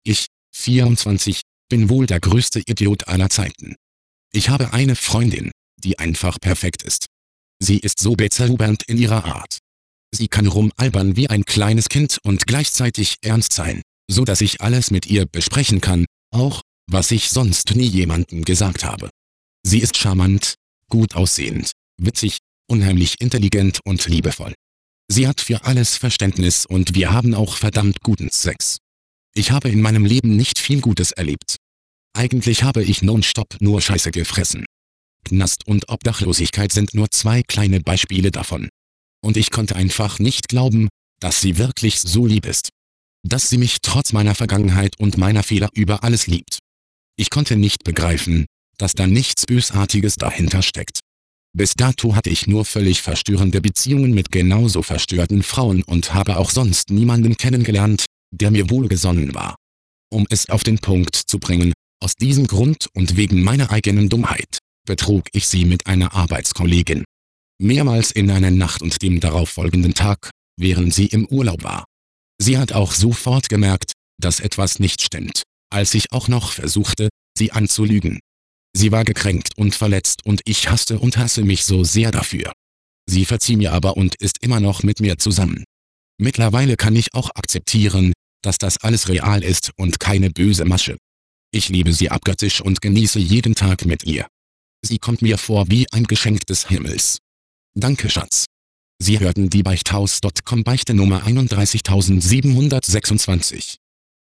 Ich, 24, bin wohl der größte Idiot aller Zeiten. Ich habe eine Freundin, die einfach perfekt ist. Sie ist so bezaubernd in ihrer Art. Sie kann rumalbern wie ein kleines Kind und gleichzeitig ernst sein, so dass ich alles mit ihr besprechen kann, auch, was ich sonst nie jemandem gesagt habe. Sie ist charmant, gut aussehend, witzig, unheimlich intelligent und liebevoll. Sie hat für alles Verständnis und wir haben auch verdammt guten Sex. Ich habe in meinem Leben nicht viel Gutes erlebt. Eigentlich habe ich nonstop nur Scheiße gefressen. Knast und Obdachlosigkeit sind nur zwei kleine Beispiele davon. Und ich konnte einfach nicht glauben, dass sie wirklich so lieb ist. Dass sie mich trotz meiner Vergangenheit und meiner Fehler über alles liebt. Ich konnte nicht begreifen, dass da nichts Bösartiges dahinter steckt. Bis dato hatte ich nur völlig verstörende Beziehungen mit genauso verstörten Frauen und habe auch sonst niemanden kennengelernt, der mir wohlgesonnen war. Um es auf den Punkt zu bringen, aus diesem Grund und wegen meiner eigenen Dummheit, betrug ich sie mit einer Arbeitskollegin. Mehrmals in einer Nacht und dem darauffolgenden Tag, während sie im Urlaub war. Sie hat auch sofort gemerkt, dass etwas nicht stimmt, als ich auch noch versuchte, sie anzulügen. Sie war gekränkt und verletzt und ich hasste und hasse mich so sehr dafür. Sie verzieh mir aber und ist immer noch mit mir zusammen. Mittlerweile kann ich auch akzeptieren, dass das alles real ist und keine böse Masche. Ich liebe sie abgöttisch und genieße jeden Tag mit ihr. Sie kommt mir vor wie ein Geschenk des Himmels. Danke, Schatz. Sie hörten die Beichthaus.com Beichte Nummer 31726.